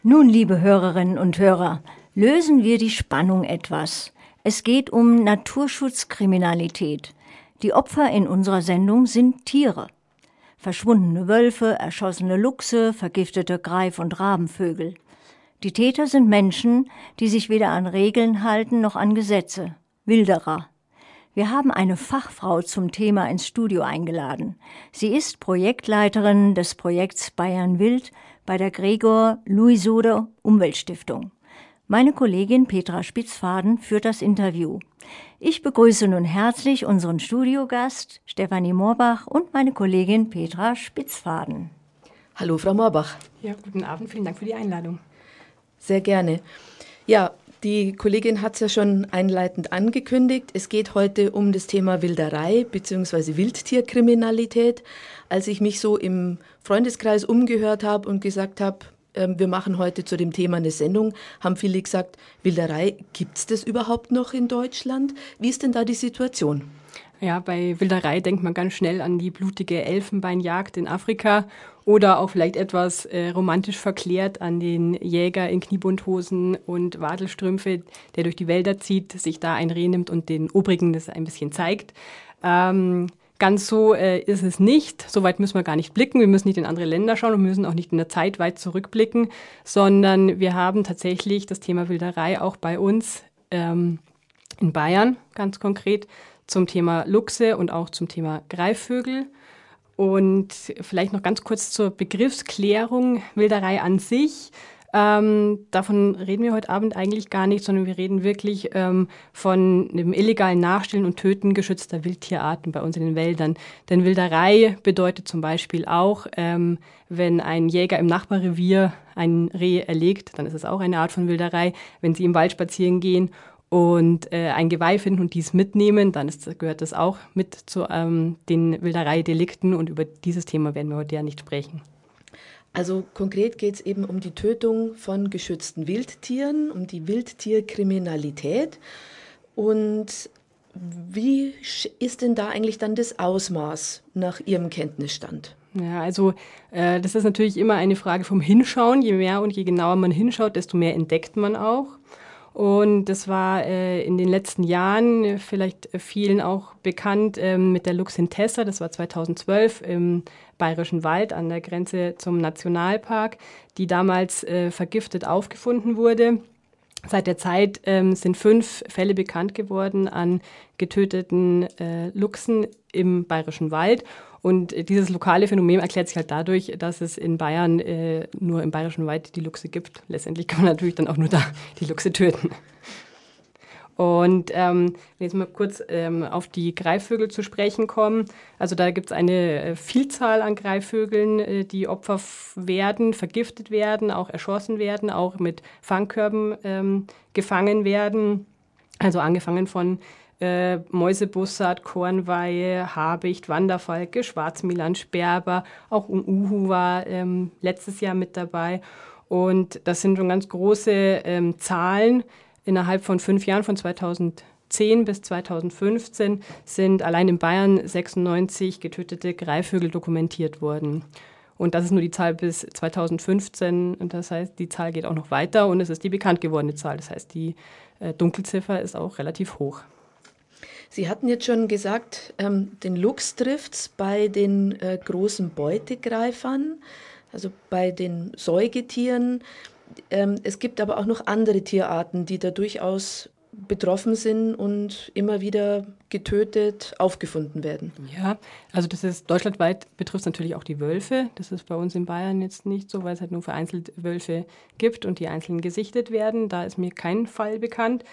Nun, liebe Hörerinnen und Hörer, lösen wir die Spannung etwas. Es geht um Naturschutzkriminalität. Die Opfer in unserer Sendung sind Tiere. Verschwundene Wölfe, erschossene Luchse, vergiftete Greif- und Rabenvögel. Die Täter sind Menschen, die sich weder an Regeln halten noch an Gesetze. Wilderer. Wir haben eine Fachfrau zum Thema ins Studio eingeladen. Sie ist Projektleiterin des Projekts Bayern Wild bei der Gregor Luisode Umweltstiftung. Meine Kollegin Petra Spitzfaden führt das Interview. Ich begrüße nun herzlich unseren Studiogast Stefanie Moorbach und meine Kollegin Petra Spitzfaden. Hallo, Frau Moorbach. Ja, guten Abend, vielen Dank für die Einladung. Sehr gerne. Ja, die Kollegin hat es ja schon einleitend angekündigt. Es geht heute um das Thema Wilderei bzw. Wildtierkriminalität. Als ich mich so im Freundeskreis umgehört habe und gesagt habe, wir machen heute zu dem Thema eine Sendung, haben viele gesagt, Wilderei, gibt es das überhaupt noch in Deutschland? Wie ist denn da die Situation? Ja, bei Wilderei denkt man ganz schnell an die blutige Elfenbeinjagd in Afrika oder auch vielleicht etwas romantisch verklärt an den Jäger in Kniebundhosen und Wadelstrümpfe, der durch die Wälder zieht, sich da ein Reh nimmt und den Obrigen das ein bisschen zeigt. Ganz so ist es nicht. So weit müssen wir gar nicht blicken. Wir müssen nicht in andere Länder schauen und müssen auch nicht in der Zeit weit zurückblicken, sondern wir haben tatsächlich das Thema Wilderei auch bei uns in Bayern ganz konkret zum Thema Luchse und auch zum Thema Greifvögel. Und vielleicht noch ganz kurz zur Begriffsklärung Wilderei an sich. Davon reden wir heute Abend eigentlich gar nicht, sondern wir reden wirklich von dem illegalen Nachstellen und Töten geschützter Wildtierarten bei uns in den Wäldern. Denn Wilderei bedeutet zum Beispiel auch, wenn ein Jäger im Nachbarrevier ein Reh erlegt, dann ist es auch eine Art von Wilderei. Wenn Sie im Wald spazieren gehen und ein Geweih finden und dies mitnehmen, dann gehört das auch mit zu den Wildereidelikten und über dieses Thema werden wir heute ja nicht sprechen. Also konkret geht es eben um die Tötung von geschützten Wildtieren, um die Wildtierkriminalität. Und wie ist denn da eigentlich dann das Ausmaß nach Ihrem Kenntnisstand? Ja, also das ist natürlich immer eine Frage vom Hinschauen. Je mehr und je genauer man hinschaut, desto mehr entdeckt man auch. Und das war in den letzten Jahren vielleicht vielen auch bekannt mit der Luchsin Tessa. Das war 2012 im Bayerischen Wald an der Grenze zum Nationalpark, die damals vergiftet aufgefunden wurde. Seit der Zeit sind 5 Fälle bekannt geworden an getöteten Luchsen im Bayerischen Wald. Und dieses lokale Phänomen erklärt sich halt dadurch, dass es in Bayern nur im Bayerischen Wald die Luchse gibt. Letztendlich kann man natürlich dann auch nur da die Luchse töten. Und wenn jetzt mal kurz auf die Greifvögel zu sprechen kommen. Also da gibt es eine Vielzahl an Greifvögeln, die Opfer werden, vergiftet werden, auch erschossen werden, auch mit Fangkörben gefangen werden. Also angefangen von Mäusebussard, Kornweihe, Habicht, Wanderfalke, Schwarzmilan, Sperber, auch ein Uhu war letztes Jahr mit dabei. Und das sind schon ganz große Zahlen. Innerhalb von 5 Jahren, von 2010 bis 2015, sind allein in Bayern 96 getötete Greifvögel dokumentiert worden. Und das ist nur die Zahl bis 2015. Und das heißt, die Zahl geht auch noch weiter und es ist die bekannt gewordene Zahl. Das heißt, die Dunkelziffer ist auch relativ hoch. Sie hatten jetzt schon gesagt, den Luchs trifft es bei den großen Beutegreifern, also bei den Säugetieren. Es gibt aber auch noch andere Tierarten, die da durchaus betroffen sind und immer wieder getötet aufgefunden werden. Ja, also das ist deutschlandweit, betrifft es natürlich auch die Wölfe. Das ist bei uns in Bayern jetzt nicht so, weil es halt nur vereinzelt Wölfe gibt und die einzeln gesichtet werden. Da ist mir kein Fall bekannt.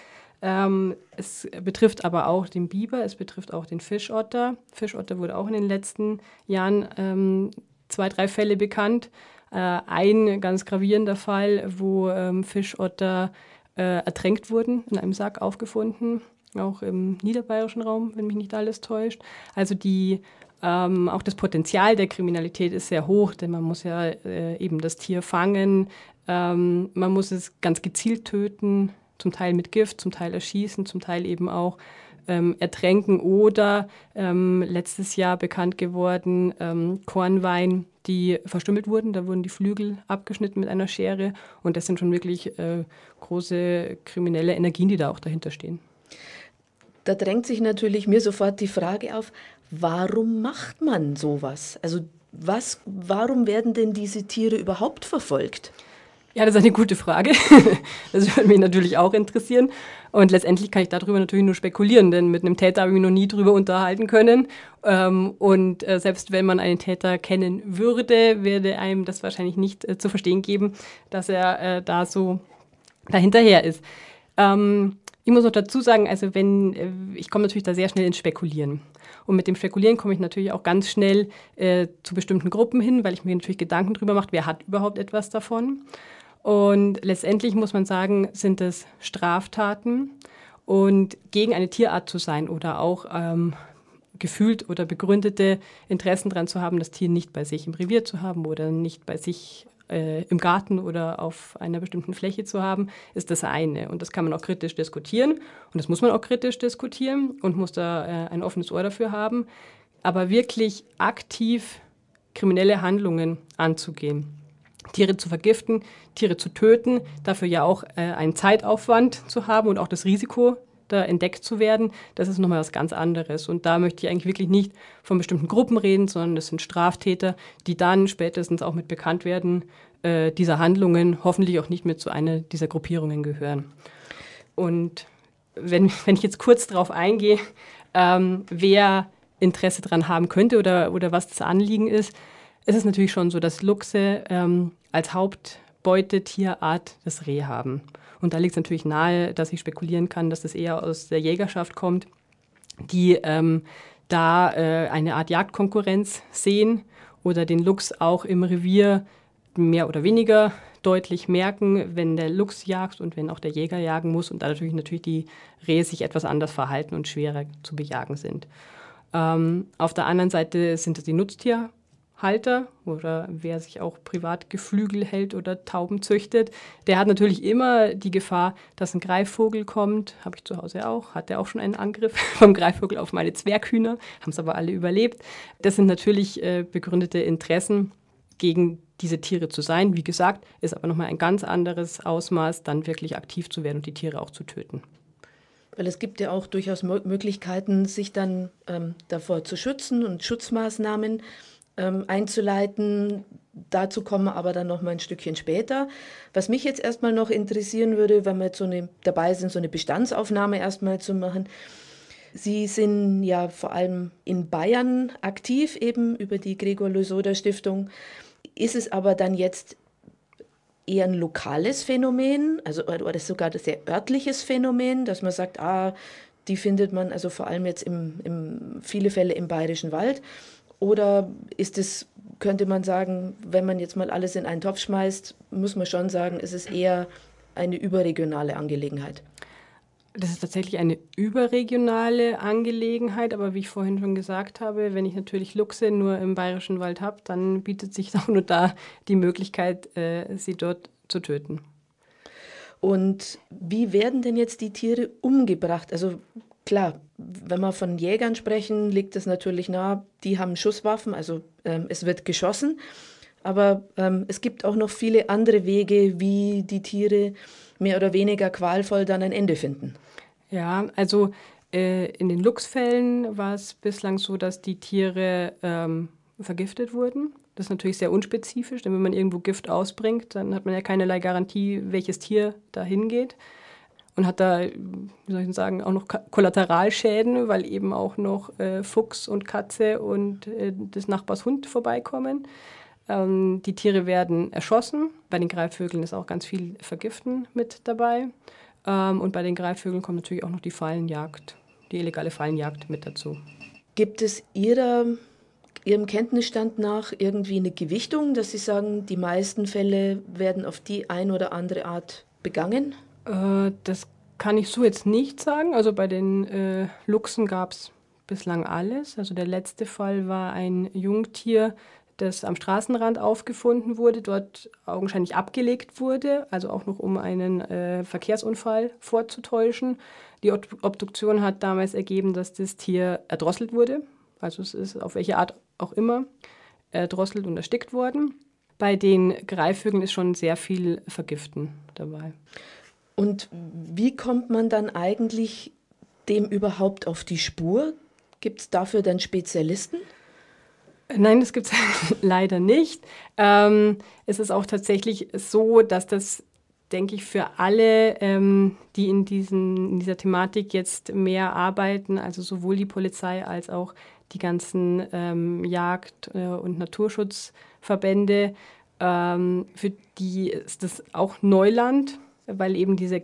Es betrifft aber auch den Biber, es betrifft auch den Fischotter. Fischotter wurde auch in den letzten Jahren 2, 3 Fälle bekannt. Ein ganz gravierender Fall, wo Fischotter ertränkt wurden, in einem Sarg aufgefunden, auch im niederbayerischen Raum, wenn mich nicht alles täuscht. Also auch das Potenzial der Kriminalität ist sehr hoch, denn man muss ja eben das Tier fangen, man muss es ganz gezielt töten, zum Teil mit Gift, zum Teil erschießen, zum Teil eben auch ertränken oder letztes Jahr bekannt geworden, Kornwein, die verstümmelt wurden. Da wurden die Flügel abgeschnitten mit einer Schere und das sind schon wirklich große kriminelle Energien, die da auch dahinter stehen. Da drängt sich natürlich mir sofort die Frage auf, warum macht man sowas? Also warum werden denn diese Tiere überhaupt verfolgt? Ja, das ist eine gute Frage. Das würde mich natürlich auch interessieren. Und letztendlich kann ich darüber natürlich nur spekulieren, denn mit einem Täter habe ich mich noch nie drüber unterhalten können. Und selbst wenn man einen Täter kennen würde, würde einem das wahrscheinlich nicht zu verstehen geben, dass er da so dahinterher ist. Ich muss noch dazu sagen, also ich komme natürlich da sehr schnell ins Spekulieren. Und mit dem Spekulieren komme ich natürlich auch ganz schnell zu bestimmten Gruppen hin, weil ich mir natürlich Gedanken drüber mache, wer hat überhaupt etwas davon. Und letztendlich muss man sagen, sind es Straftaten. Und gegen eine Tierart zu sein oder auch gefühlt oder begründete Interessen daran zu haben, das Tier nicht bei sich im Revier zu haben oder nicht bei sich im Garten oder auf einer bestimmten Fläche zu haben, ist das eine. Und das kann man auch kritisch diskutieren. Und das muss man auch kritisch diskutieren und muss da ein offenes Ohr dafür haben. Aber wirklich aktiv kriminelle Handlungen anzugehen, Tiere zu vergiften, Tiere zu töten, dafür ja auch einen Zeitaufwand zu haben und auch das Risiko, da entdeckt zu werden, das ist nochmal was ganz anderes. Und da möchte ich eigentlich wirklich nicht von bestimmten Gruppen reden, sondern das sind Straftäter, die dann spätestens auch mit Bekanntwerden dieser Handlungen hoffentlich auch nicht mehr zu einer dieser Gruppierungen gehören. Und wenn ich jetzt kurz darauf eingehe, wer Interesse daran haben könnte oder was das Anliegen ist, ist es natürlich schon so, dass Luchse als Hauptbeutetierart das Reh haben. Und da liegt es natürlich nahe, dass ich spekulieren kann, dass das eher aus der Jägerschaft kommt, die da eine Art Jagdkonkurrenz sehen oder den Luchs auch im Revier mehr oder weniger deutlich merken, wenn der Luchs jagt und wenn auch der Jäger jagen muss und da natürlich die Rehe sich etwas anders verhalten und schwerer zu bejagen sind. Auf der anderen Seite sind es die Nutztierhalter oder wer sich auch privat Geflügel hält oder Tauben züchtet, der hat natürlich immer die Gefahr, dass ein Greifvogel kommt. Habe ich zu Hause auch, hatte auch schon einen Angriff vom Greifvogel auf meine Zwerghühner, haben es aber alle überlebt. Das sind natürlich begründete Interessen, gegen diese Tiere zu sein. Wie gesagt, ist aber nochmal ein ganz anderes Ausmaß, dann wirklich aktiv zu werden und die Tiere auch zu töten. Weil es gibt ja auch durchaus Möglichkeiten, sich dann davor zu schützen und Schutzmaßnahmen einzuleiten. Dazu kommen wir aber dann noch mal ein Stückchen später. Was mich jetzt erstmal noch interessieren würde, wenn wir jetzt dabei sind, so eine Bestandsaufnahme erstmal zu machen. Sie sind ja vor allem in Bayern aktiv, eben über die Gregor-Loisoda-Stiftung. Ist es aber dann jetzt eher ein lokales Phänomen, also oder sogar ein sehr örtliches Phänomen, dass man sagt, die findet man also vor allem jetzt viele Fälle im Bayerischen Wald? Oder könnte man sagen, wenn man jetzt mal alles in einen Topf schmeißt, muss man schon sagen, es ist eher eine überregionale Angelegenheit? Das ist tatsächlich eine überregionale Angelegenheit, aber wie ich vorhin schon gesagt habe, wenn ich natürlich Luchse nur im Bayerischen Wald habe, dann bietet sich auch nur da die Möglichkeit, sie dort zu töten. Und wie werden denn jetzt die Tiere umgebracht? Also klar, wenn wir von Jägern sprechen, liegt es natürlich nahe, die haben Schusswaffen, also es wird geschossen. Aber es gibt auch noch viele andere Wege, wie die Tiere mehr oder weniger qualvoll dann ein Ende finden. Ja, also in den Luchsfällen war es bislang so, dass die Tiere vergiftet wurden. Das ist natürlich sehr unspezifisch, denn wenn man irgendwo Gift ausbringt, dann hat man ja keinerlei Garantie, welches Tier da hingeht. Und hat da, wie soll ich sagen, auch noch Kollateralschäden, weil eben auch noch Fuchs und Katze und des Nachbars Hund vorbeikommen. Die Tiere werden erschossen. Bei den Greifvögeln ist auch ganz viel Vergiften mit dabei. Und bei den Greifvögeln kommt natürlich auch noch die Fallenjagd, die illegale Fallenjagd mit dazu. Gibt es Ihrem Kenntnisstand nach irgendwie eine Gewichtung, dass Sie sagen, die meisten Fälle werden auf die eine oder andere Art begangen? Das kann ich so jetzt nicht sagen. Also bei den Luchsen gab es bislang alles. Also der letzte Fall war ein Jungtier, das am Straßenrand aufgefunden wurde, dort augenscheinlich abgelegt wurde, also auch noch um einen Verkehrsunfall vorzutäuschen. Die Obduktion hat damals ergeben, dass das Tier erdrosselt wurde, also es ist auf welche Art auch immer erdrosselt und erstickt worden. Bei den Greifvögeln ist schon sehr viel Vergiften dabei. Und wie kommt man dann eigentlich dem überhaupt auf die Spur? Gibt es dafür dann Spezialisten? Nein, das gibt es leider nicht. Es ist auch tatsächlich so, dass das, denke ich, für alle, die in dieser Thematik jetzt mehr arbeiten, also sowohl die Polizei als auch die ganzen Jagd- und Naturschutzverbände, für die ist das auch Neuland, weil eben diese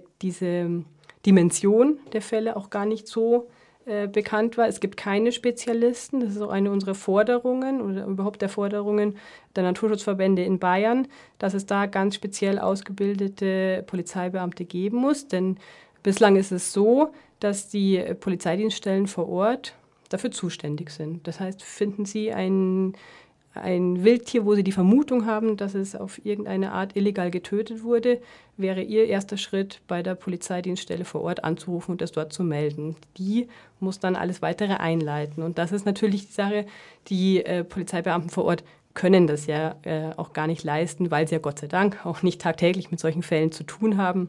Dimension der Fälle auch gar nicht so bekannt war. Es gibt keine Spezialisten, das ist auch eine unserer Forderungen oder überhaupt der Forderungen der Naturschutzverbände in Bayern, dass es da ganz speziell ausgebildete Polizeibeamte geben muss. Denn bislang ist es so, dass die Polizeidienststellen vor Ort dafür zuständig sind. Das heißt, finden Sie ein Wildtier, wo Sie die Vermutung haben, dass es auf irgendeine Art illegal getötet wurde, wäre Ihr erster Schritt, bei der Polizeidienststelle vor Ort anzurufen und das dort zu melden. Die muss dann alles Weitere einleiten. Und das ist natürlich die Sache, die Polizeibeamten vor Ort können das ja auch gar nicht leisten, weil sie ja Gott sei Dank auch nicht tagtäglich mit solchen Fällen zu tun haben.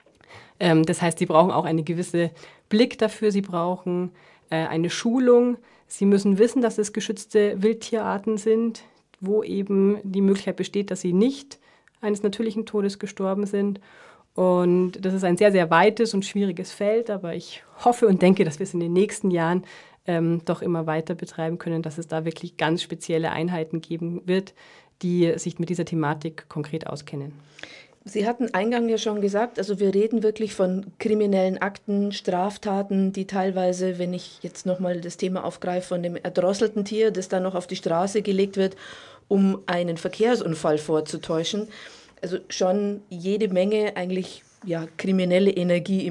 Das heißt, sie brauchen auch einen gewissen Blick dafür, sie brauchen eine Schulung. Sie müssen wissen, dass es geschützte Wildtierarten sind, wo eben die Möglichkeit besteht, dass sie nicht eines natürlichen Todes gestorben sind. Und das ist ein sehr, sehr weites und schwieriges Feld, aber ich hoffe und denke, dass wir es in den nächsten Jahren doch immer weiter betreiben können, dass es da wirklich ganz spezielle Einheiten geben wird, die sich mit dieser Thematik konkret auskennen. Sie hatten eingangs ja schon gesagt, also wir reden wirklich von kriminellen Akten, Straftaten, die teilweise, wenn ich jetzt nochmal das Thema aufgreife, von dem erdrosselten Tier, das dann noch auf die Straße gelegt wird, um einen Verkehrsunfall vorzutäuschen, also schon jede Menge eigentlich ja, kriminelle Energie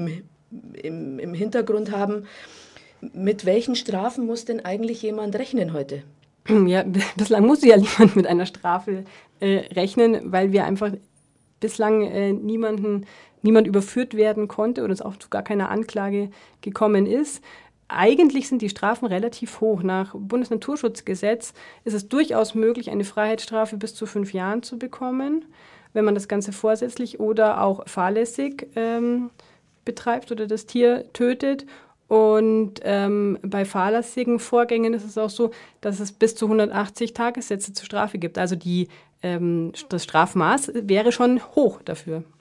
im Hintergrund haben. Mit welchen Strafen muss denn eigentlich jemand rechnen heute? Ja, bislang muss ja niemand mit einer Strafe rechnen, weil wir einfach bislang niemand überführt werden konnte oder es auch zu gar keiner Anklage gekommen ist. Eigentlich sind die Strafen relativ hoch. Nach Bundesnaturschutzgesetz ist es durchaus möglich, eine Freiheitsstrafe bis zu 5 Jahren zu bekommen, wenn man das Ganze vorsätzlich oder auch fahrlässig betreibt oder das Tier tötet. Und bei fahrlässigen Vorgängen ist es auch so, dass es bis zu 180 Tagessätze zur Strafe gibt. Also das Strafmaß wäre schon hoch dafür.